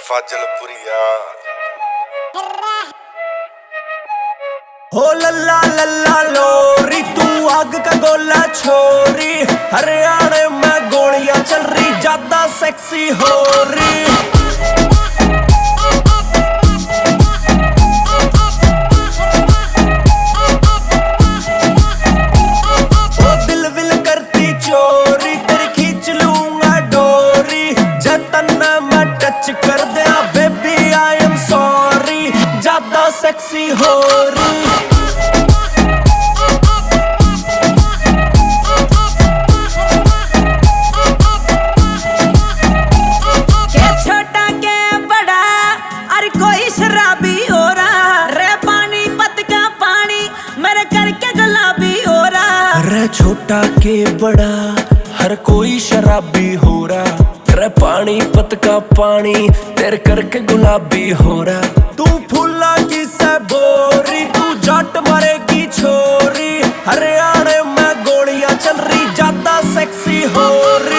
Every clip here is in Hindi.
फाजलपुरिया हो लल्ला लल्ला लोरी तू आग का गोला छोरी हरियाणा में गोलियां चल रही ज्यादा सेक्सी हो रही। ओ दिल विल करती चोरी तेरी खींच लूंगा डोरी जतन मैं टच कर दिया बेबी आई एम सॉरी ज्यादा सेक्सी हो रही। छोटा के बड़ा हर कोई शराबी हो रहा रे पानीपत का पानी तेरे करके गुलाबी हो रहा। तू फूला की से बोरी तू जट मरेगी छोरी हरियाणा में गोलियां चल रही ज्यादा सेक्सी हो रही।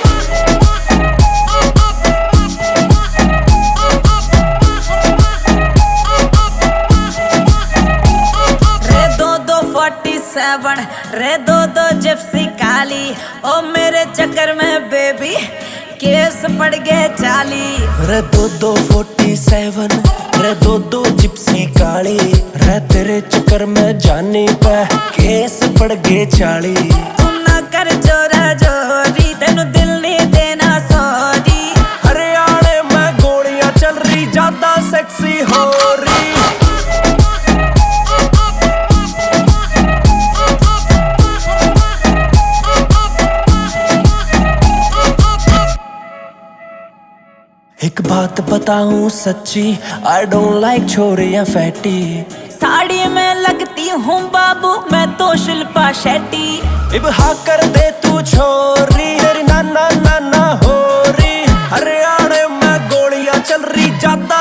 रे दो जिप्सी काली ओ मेरे चक्कर में बेबी केस पड़ गए 40। रे दो 47 रे दो जिप्सी काली रे तेरे चक्कर में जाने पे केस पड़ गए 40। तू ना कर जोरा जोरी तेनू दिल नहीं देना सॉरी हरियाणा में गोलियां चल रही ज्यादा सेक्सी हो रही। एक बात बताऊं सच्ची आई डोंट लाइक छोरियां फैटी साड़ी में लगती हूँ बाबू मैं तो शिल्पा शेट्टी। इब हाँ कर दे तू छोरी तेरी नाना नाना हो रही हरियाणा में गोलियां चल रही ज्यादा